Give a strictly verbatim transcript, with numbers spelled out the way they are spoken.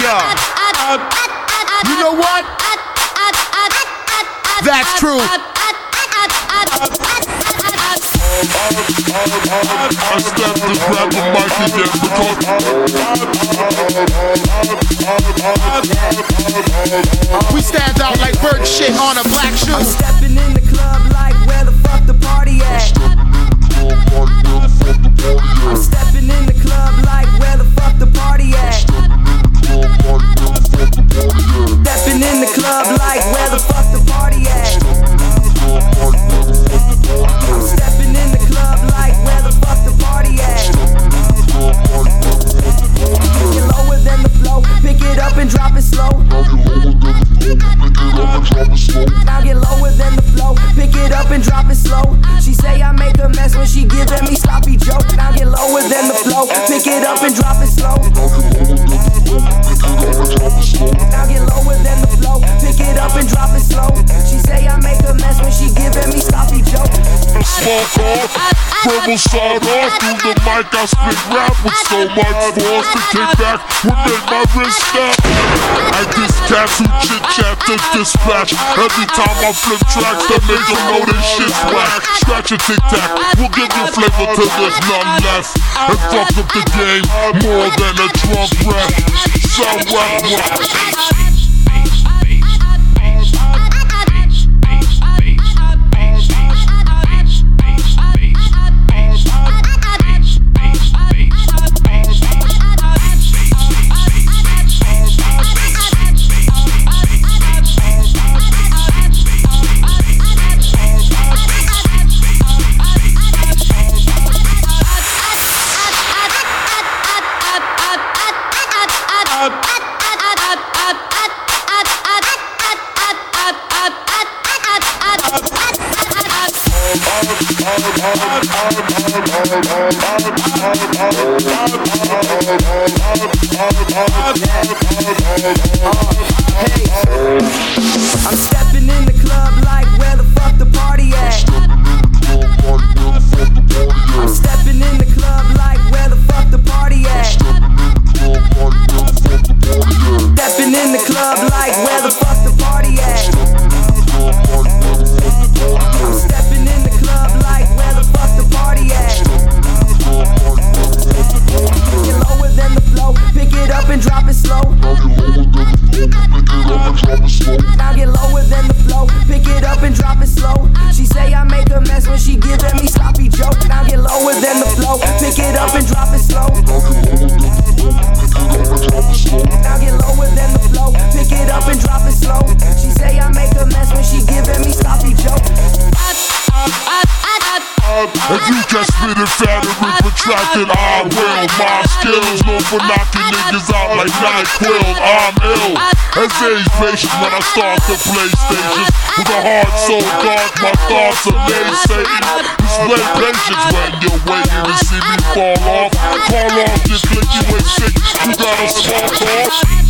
Yeah. You know what? That's true. I stepped to grab the mic again because we stand out like bird shit on a black shoe. I'm stepping in the club like where the fuck the party at? I'm stepping in the club like where the fuck the party at? Stepping in the club like where the fuck the party at? I'm stepping in the club like where the fuck the party at? Get lower than the flow, pick it up and drop it slow. Now get lower than the flow, pick it up and drop it slow. She say I make a mess when she giving me sloppy joke. Now get lower than the flow, pick it up and drop it slow. Now get lower than the flow, pick it up and drop it slow. She say I make a mess when she giving me sloppy joke. smoke off, verbal sawed off. Through the mic I spit rap with so much force to kick back would make my wrist snap. I diss cats who chit chat to dispatch. Every time I flip tracks that make them know this shit's whack. Scratch a tic tac, we'll give you flavor till there's none left. And fuck up the game more than a drunk rap. So rock rock. I'm stepping in the club like where the fuck the party at? I'm stepping in the club like where the fuck the party at? Stepping in the club like where the fuck the party at? I'm stepping in the club like where the fuck the party at? Get lower than the flow, pick it up and drop it slow. Now get lower than the flow, pick it up and drop it slow. She say I make a mess when she giving me sloppy joke. Now get lower than the flow, pick it up and drop it slow. Now get lower than the flow, pick it up and drop it slow. She say I make a mess when she giving me sloppy joke. If you can spit it fat and reprotracted, I will. My skills known for knocking niggas out like NyQuil. I'm ill as age patient when I start to play stations. With a heart so dark, my thoughts are naysaying. Display patience when you're waiting to see me fall off. Call off your click, you ain't sick, you got a small cough.